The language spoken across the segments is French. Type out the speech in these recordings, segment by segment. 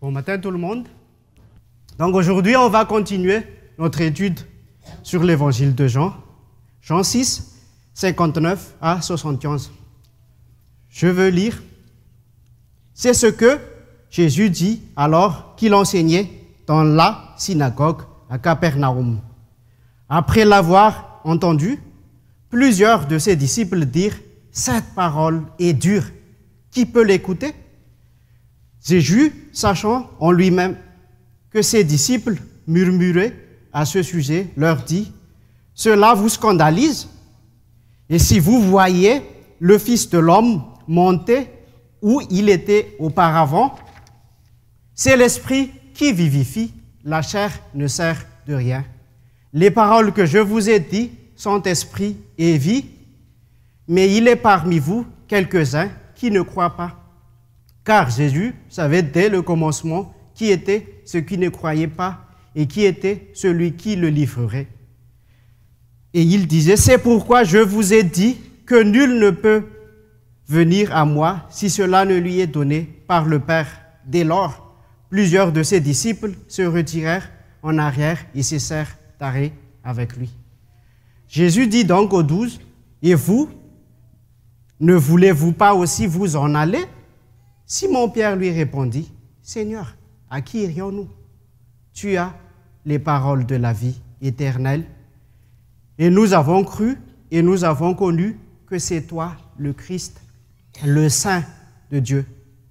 Bon matin tout le monde. Donc aujourd'hui, on va continuer notre étude sur l'évangile de Jean. Jean 6, 59 à 71. Je veux lire. C'est ce que Jésus dit alors qu'il enseignait dans la synagogue à Capernaum. Après l'avoir entendu, plusieurs de ses disciples dirent « Cette parole est dure, qui peut l'écouter ?» Jésus, sachant en lui-même que ses disciples murmuraient à ce sujet, leur dit « Cela vous scandalise? Et si vous voyez le Fils de l'homme monter où il était auparavant, c'est l'Esprit qui vivifie, la chair ne sert de rien. Les paroles que je vous ai dites sont esprit et vie, mais il est parmi vous quelques-uns qui ne croient pas. Car Jésus savait dès le commencement qui était ceux qui ne croyaient pas et qui était celui qui le livrerait. Et il disait, c'est pourquoi je vous ai dit que nul ne peut venir à moi si cela ne lui est donné par le Père. Dès lors, plusieurs de ses disciples se retirèrent en arrière et cessèrent d'arrêter avec lui. Jésus dit donc aux 12, et vous, ne voulez-vous pas aussi vous en aller? Simon-Pierre lui répondit, Seigneur, à qui irions-nous? Tu as les paroles de la vie éternelle. Et nous avons cru et nous avons connu que c'est toi, le Christ, le Saint de Dieu.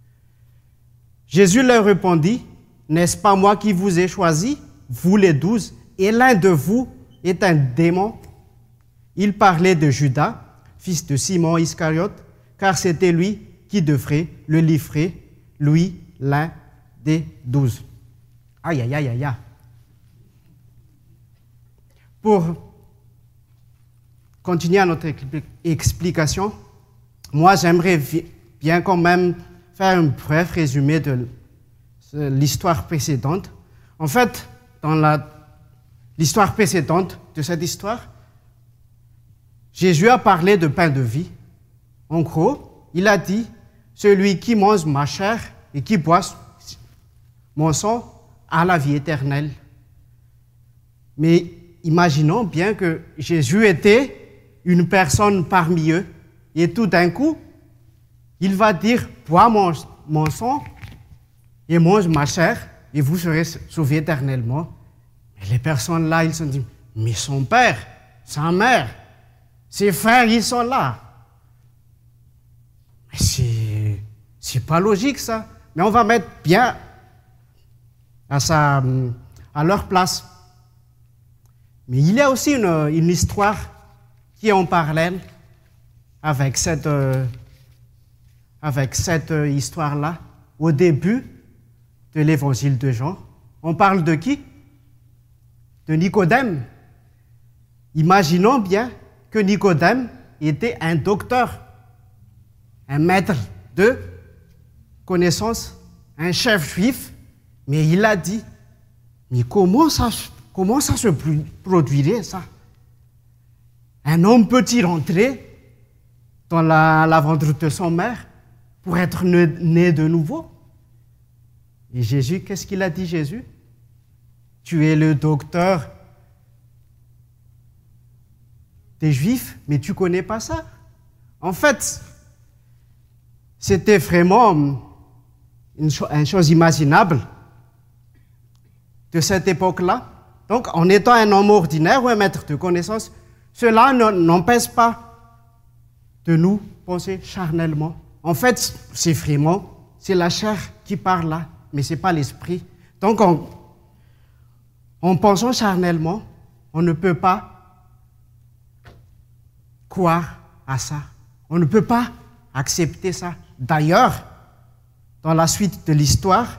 Jésus leur répondit, n'est-ce pas moi qui vous ai choisi, vous les 12, et l'un de vous est un démon? Il parlait de Judas, fils de Simon Iscariote, car c'était lui qui devrait le livrer, lui, l'un des 12. Aïe, aïe, aïe, aïe, aïe. Pour continuer à notre explication, moi, j'aimerais bien quand même faire un bref résumé de l'histoire précédente. En fait, dans l'histoire précédente de cette histoire, Jésus a parlé de pain de vie. En gros, il a dit, celui qui mange ma chair et qui boit mon sang a la vie éternelle. Mais imaginons bien que Jésus était une personne parmi eux et tout d'un coup, il va dire, bois mon sang et mange ma chair et vous serez sauvés éternellement. Et les personnes là, ils se disent, mais son père, sa mère, ses frères, ils sont là. C'est pas logique ça. Mais on va mettre bien à leur place. Mais il y a aussi une histoire qui est en parallèle avec cette histoire-là. Au début de l'évangile de Jean, on parle de qui? De Nicodème. Imaginons bien que Nicodème était un docteur, un maître de connaissances, un chef juif, mais il a dit, mais comment ça se produirait ça? Un homme peut-il entrer dans la ventre de son mère pour être né de nouveau? Et Jésus, qu'est-ce qu'il a dit Jésus? Tu es le docteur des Juifs, mais tu ne connais pas ça. En fait, c'était vraiment une chose imaginable de cette époque-là. Donc, en étant un homme ordinaire ou un maître de connaissances, cela n'empêche pas de nous penser charnellement. En fait, c'est la chair qui parle là, mais ce n'est pas l'esprit. Donc, en pensant charnellement, on ne peut pas croire à ça. On ne peut pas accepter ça. D'ailleurs, dans la suite de l'histoire,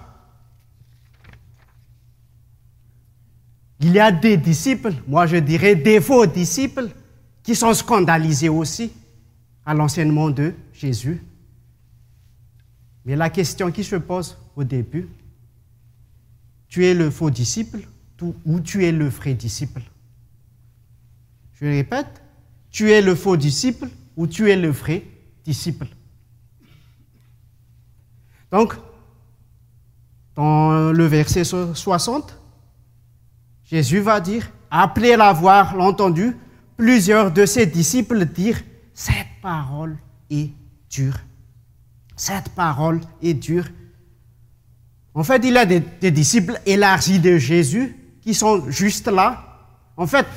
il y a des disciples, moi je dirais des faux disciples, qui sont scandalisés aussi à l'enseignement de Jésus. Mais la question qui se pose au début, tu es le faux disciple ou tu es le vrai disciple? Je répète, tu es le faux disciple ou tu es le vrai disciple? Donc, dans le verset 60, Jésus va dire, après l'avoir entendu, plusieurs de ses disciples dirent, cette parole est dure. Cette parole est dure. En fait, il y a des disciples élargis de Jésus qui sont juste là. En fait,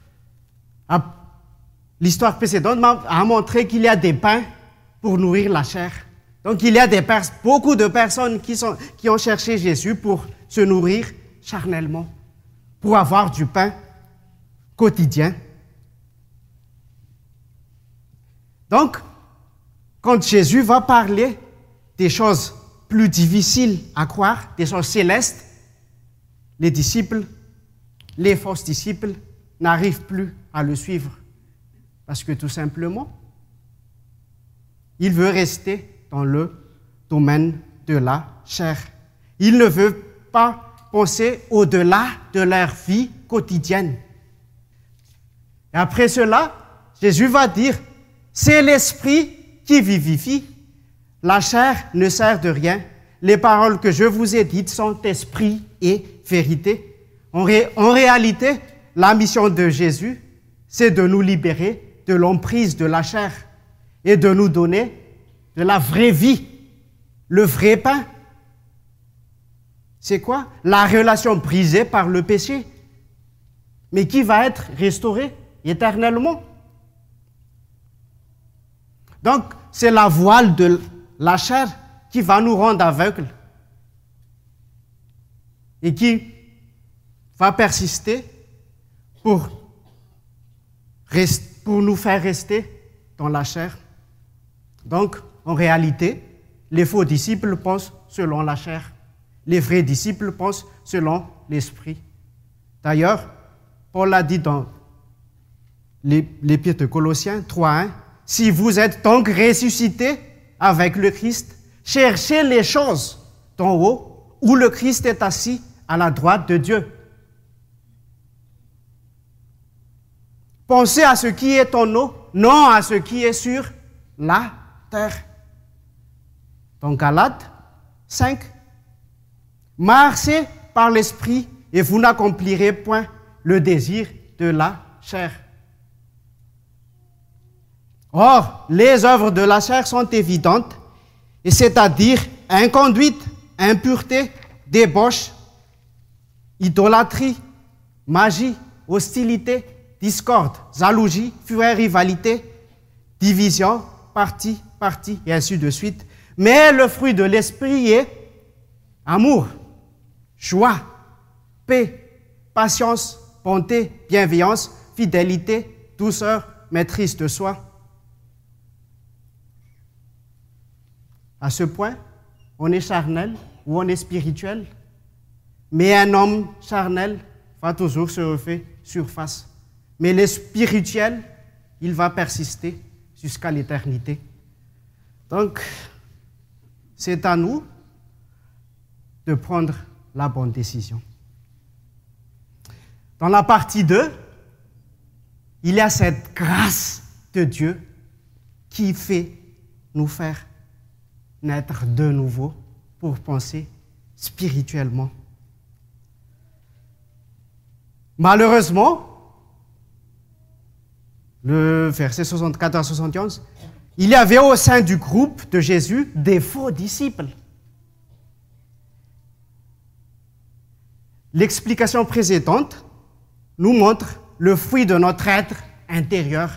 l'histoire précédente a montré qu'il y a des pains pour nourrir la chair. Donc, il y a beaucoup de personnes qui ont cherché Jésus pour se nourrir charnellement, pour avoir du pain quotidien. Donc, quand Jésus va parler des choses plus difficiles à croire, des choses célestes, les faux disciples n'arrivent plus à le suivre. Parce que tout simplement, il veut rester dans le domaine de la chair. Il ne veut pas penser au-delà de leur vie quotidienne. Et après cela, Jésus va dire, c'est l'esprit qui vivifie. La chair ne sert de rien. Les paroles que je vous ai dites sont esprit et vérité. En réalité, la mission de Jésus, c'est de nous libérer de l'emprise de la chair et de nous donner de la vraie vie, le vrai pain. C'est quoi? La relation brisée par le péché, mais qui va être restaurée éternellement. Donc, c'est la voile de la chair qui va nous rendre aveugles et qui va persister pour nous faire rester dans la chair. Donc, en réalité, les faux disciples pensent selon la chair. Les vrais disciples pensent selon l'esprit. D'ailleurs, Paul l'a dit dans l'Épître de Colossiens 3:1, « Si vous êtes donc ressuscités avec le Christ, cherchez les choses d'en haut, où le Christ est assis à la droite de Dieu. » Pensez à ce qui est en haut, non à ce qui est sur la terre. Dans Galates 5, marchez par l'esprit et vous n'accomplirez point le désir de la chair. Or, les œuvres de la chair sont évidentes, et c'est-à-dire inconduite, impureté, débauche, idolâtrie, magie, hostilité, discorde, jalousie, fureur, rivalité, division, parti, et ainsi de suite. Mais le fruit de l'esprit est amour, joie, paix, patience, bonté, bienveillance, fidélité, douceur, maîtrise de soi. À ce point, on est charnel ou on est spirituel, mais un homme charnel va toujours se refaire surface. Mais le spirituel, il va persister jusqu'à l'éternité. Donc, c'est à nous de prendre la bonne décision. Dans la partie 2, il y a cette grâce de Dieu qui fait nous faire naître de nouveau pour penser spirituellement. Malheureusement, le verset 74-71, il y avait au sein du groupe de Jésus des faux disciples. L'explication précédente nous montre le fruit de notre être intérieur.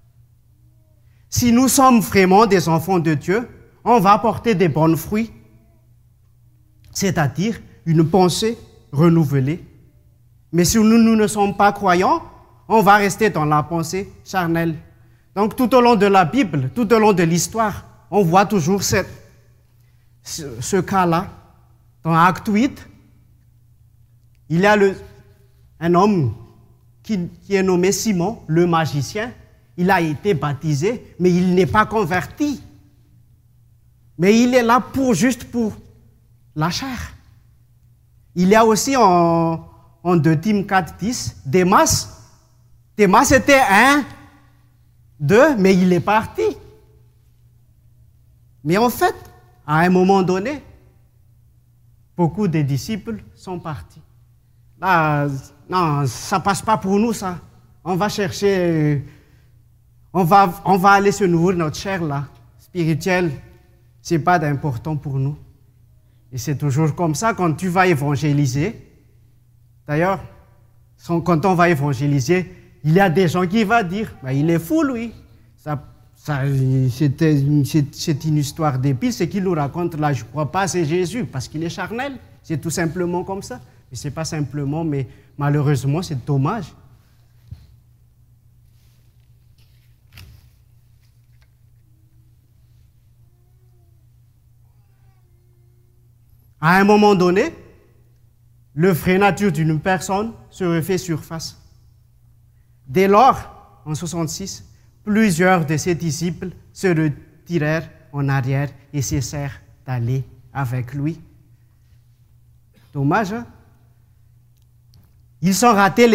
Si nous sommes vraiment des enfants de Dieu, on va porter des bons fruits, c'est-à-dire une pensée renouvelée. Mais si nous ne sommes pas croyants, on va rester dans la pensée charnelle. Donc tout au long de la Bible, tout au long de l'histoire, on voit toujours ce cas-là. Dans Acte 8, il y a un homme qui est nommé Simon, le magicien. Il a été baptisé, mais il n'est pas converti. Mais il est là juste pour la chair. Il y a aussi en 2 Tim 4:10, Démas. Démas était d'eux, mais il est parti. Mais en fait, à un moment donné, beaucoup des disciples sont partis. Là, non, ça ne passe pas pour nous, ça. On va chercher, on va aller se nourrir notre chair, là, spirituelle. Ce n'est pas d'important pour nous. Et c'est toujours comme ça quand tu vas évangéliser. D'ailleurs, quand on va évangéliser, il y a des gens qui vont dire, il est fou, lui. C'est une histoire d'épile, ce qu'il nous raconte là, je ne crois pas, c'est Jésus, parce qu'il est charnel. C'est tout simplement comme ça. Mais ce n'est pas simplement, mais malheureusement, c'est dommage. À un moment donné, le vraie nature d'une personne se refait surface. Dès lors, en 66, plusieurs de ses disciples se retirèrent en arrière et cessèrent d'aller avec lui. Dommage, hein? Ils ont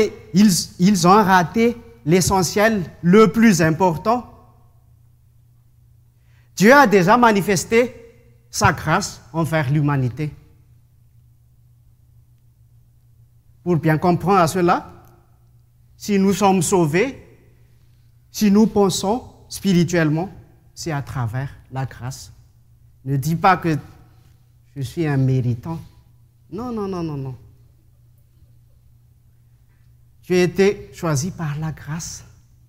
raté l'essentiel, le plus important. Dieu a déjà manifesté sa grâce envers l'humanité. Pour bien comprendre cela, si nous sommes sauvés, si nous pensons spirituellement, c'est à travers la grâce. Ne dis pas que je suis un méritant. Non, non, non, non, non. Tu as été choisi par la grâce.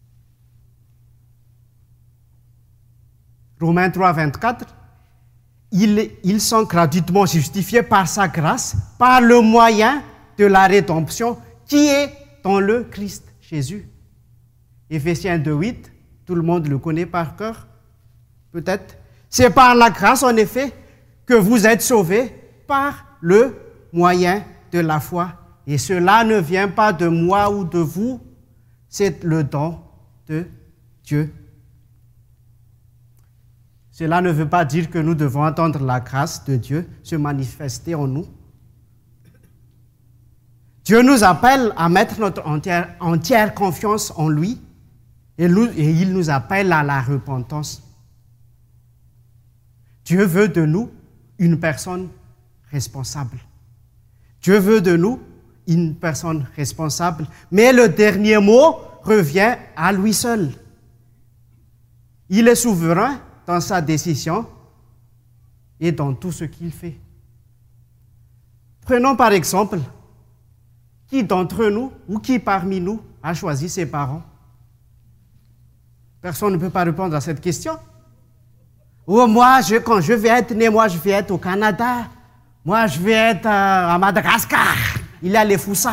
Romains 3, 24. Ils sont gratuitement justifiés par sa grâce, par le moyen de la rédemption qui est dans le Christ Jésus. Éphésiens 2, 8, tout le monde le connaît par cœur, peut-être. C'est par la grâce, en effet, que vous êtes sauvés par le moyen de la foi. Et cela ne vient pas de moi ou de vous, c'est le don de Dieu. Cela ne veut pas dire que nous devons attendre la grâce de Dieu se manifester en nous. Dieu nous appelle à mettre notre entière confiance en lui et il nous appelle à la repentance. Dieu veut de nous une personne responsable. Dieu veut de nous une personne responsable, mais le dernier mot revient à lui seul. Il est souverain dans sa décision et dans tout ce qu'il fait. Prenons par exemple, qui d'entre nous ou qui parmi nous a choisi ses parents? Personne ne peut pas répondre à cette question. Oh, moi, quand je vais être né, moi, je vais être au Canada. Moi, je vais être à Madagascar. Il y a les Foussas.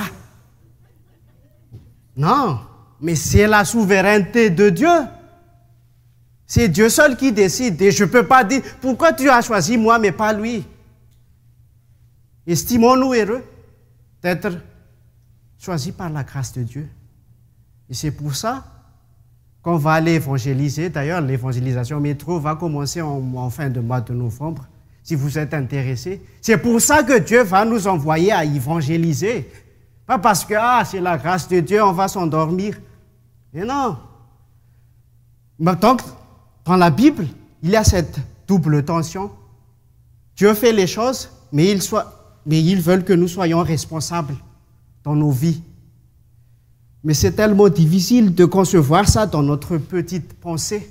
Non, mais c'est la souveraineté de Dieu. C'est Dieu seul qui décide. Et je ne peux pas dire, pourquoi tu as choisi moi, mais pas lui? Estimons-nous heureux d'être choisis par la grâce de Dieu. Et c'est pour ça qu'on va aller évangéliser. D'ailleurs, l'évangélisation métro va commencer en fin de mois de novembre, si vous êtes intéressés. C'est pour ça que Dieu va nous envoyer à évangéliser. Pas parce que, c'est la grâce de Dieu, on va s'endormir. Mais non. Donc, dans la Bible, il y a cette double tension. Dieu fait les choses, mais ils veulent que nous soyons responsables dans nos vies. Mais c'est tellement difficile de concevoir ça dans notre petite pensée.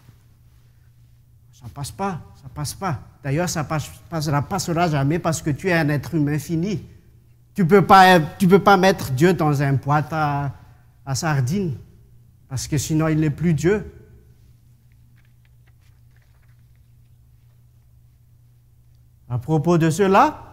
Ça passe pas, ça passe pas. D'ailleurs, ça passera jamais parce que tu es un être humain fini. Tu peux pas mettre Dieu dans un boîte à sardines, parce que sinon il n'est plus Dieu. À propos de cela,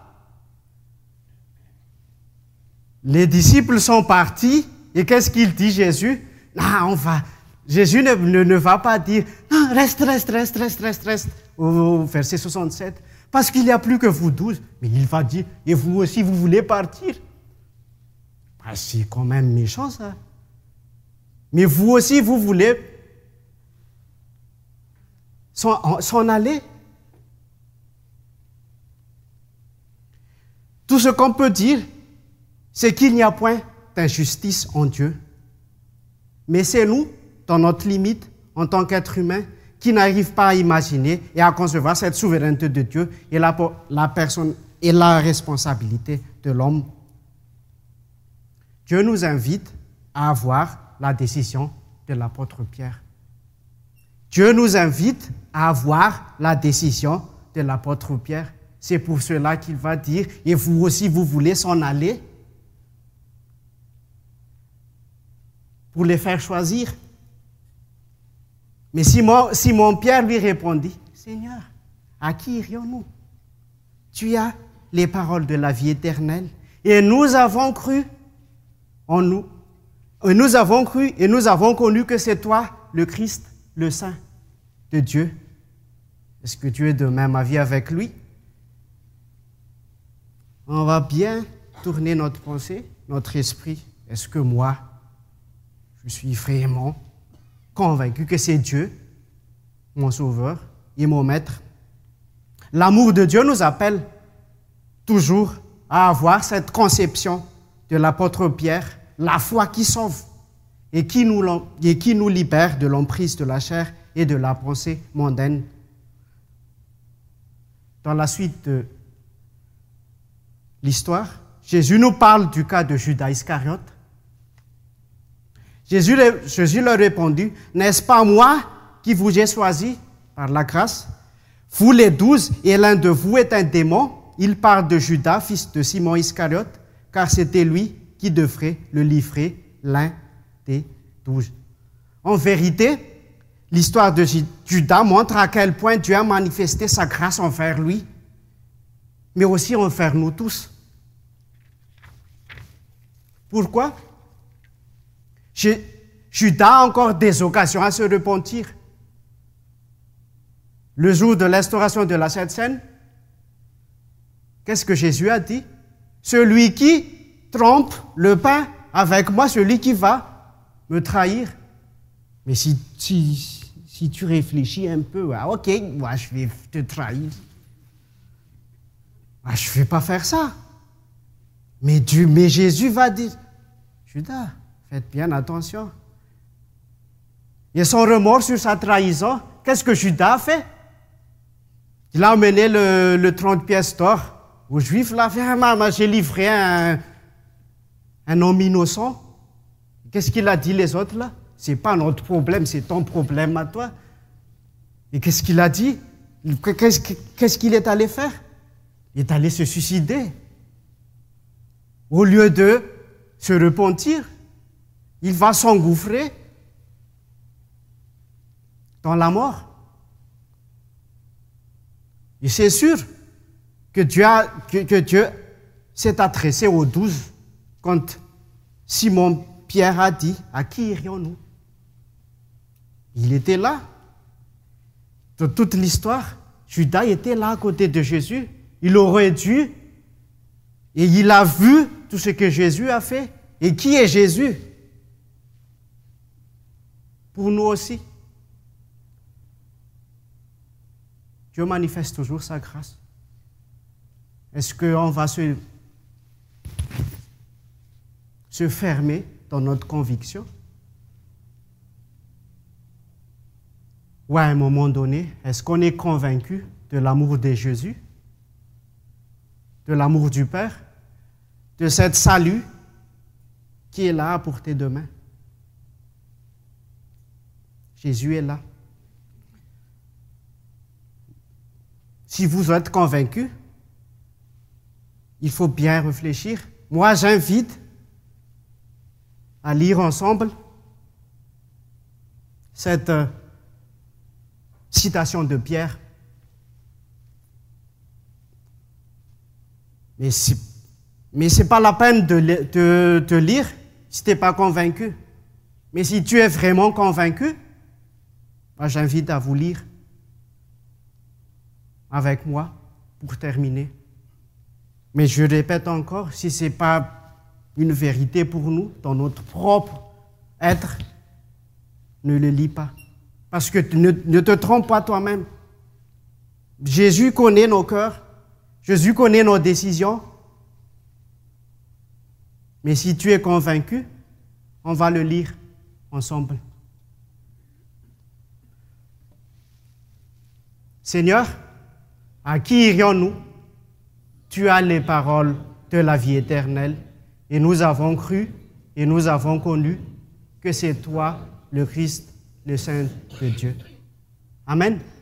les disciples sont partis et qu'est-ce qu'il dit Jésus? Jésus ne va pas dire non, reste au verset 67 parce qu'il n'y a plus que vous 12, mais il va dire et vous aussi vous voulez partir? C'est quand même méchant ça. Mais vous aussi vous voulez s'en aller? Tout ce qu'on peut dire, c'est qu'il n'y a point d'injustice en Dieu. Mais c'est nous, dans notre limite, en tant qu'être humain, qui n'arrivent pas à imaginer et à concevoir cette souveraineté de Dieu et la est la responsabilité de l'homme. Dieu nous invite à avoir la décision de l'apôtre Pierre. Dieu nous invite à avoir la décision de l'apôtre Pierre. C'est pour cela qu'il va dire, et vous aussi, vous voulez s'en aller pour les faire choisir. Mais Simon Pierre lui répondit, Seigneur, à qui irions-nous? Tu as les paroles de la vie éternelle. Et nous avons cru en nous. Et nous avons cru et nous avons connu que c'est toi, le Christ, le Saint de Dieu. Est-ce que tu es de même avis avec lui? On va bien tourner notre pensée, notre esprit. Est-ce que moi, je suis vraiment convaincu que c'est Dieu, mon Sauveur et mon Maître? L'amour de Dieu nous appelle toujours à avoir cette conception de l'apôtre Pierre, la foi qui sauve et qui nous libère de l'emprise de la chair et de la pensée mondaine. Dans la suite de l'histoire, Jésus nous parle du cas de Judas Iscariote. Jésus leur répondit, « N'est-ce pas moi qui vous ai choisi par la grâce? Vous les 12, et l'un de vous est un démon. » Il parle de Judas, fils de Simon Iscariote, car c'était lui qui devrait le livrer, l'un des 12. En vérité, l'histoire de Judas montre à quel point Dieu a manifesté sa grâce envers lui, mais aussi envers nous tous. Pourquoi? Judas a encore des occasions à se repentir. Le jour de l'instauration de la Sainte Seine, qu'est-ce que Jésus a dit? Celui qui trompe le pain avec moi, celui qui va me trahir. Mais si tu réfléchis un peu, ok, moi je vais te trahir. Je ne vais pas faire ça. Mais Jésus va dire, Judas, faites bien attention. Et son remords sur sa trahison, qu'est-ce que Judas a fait? Il a emmené le 30 pièces d'or aux Juifs. Là, j'ai livré un homme innocent. Qu'est-ce qu'il a dit les autres là? C'est pas notre problème, c'est ton problème à toi. Et qu'est-ce qu'il a dit? Qu'est-ce qu'il est allé faire? Il est allé se suicider. Au lieu de se repentir, il va s'engouffrer dans la mort. Et c'est sûr que Dieu s'est adressé aux 12 quand Simon Pierre a dit, à qui irions-nous? Il était là. Dans toute l'histoire, Judas était là à côté de Jésus. Il aurait dû, et il a vu tout ce que Jésus a fait. Et qui est Jésus? Pour nous aussi. Dieu manifeste toujours sa grâce. Est-ce qu'on va se fermer dans notre conviction? Ou à un moment donné, est-ce qu'on est convaincu de l'amour de Jésus, de l'amour du Père, de cette salut qui est là à portée de main? Jésus est là. Si vous êtes convaincu, il faut bien réfléchir. Moi, j'invite à lire ensemble cette citation de Pierre. Mais c'est pas la peine de lire si tu n'es pas convaincu. Mais si tu es vraiment convaincu, moi, j'invite à vous lire avec moi pour terminer. Mais je répète encore, si ce n'est pas une vérité pour nous, dans notre propre être, ne le lis pas. Parce que ne te trompe pas toi-même. Jésus connaît nos cœurs. Jésus connaît nos décisions. Mais si tu es convaincu, on va le lire ensemble. Seigneur, à qui irions-nous? tu as les paroles de la vie éternelle, et nous avons cru et nous avons connu que c'est toi, le Christ, le Saint de Dieu. Amen.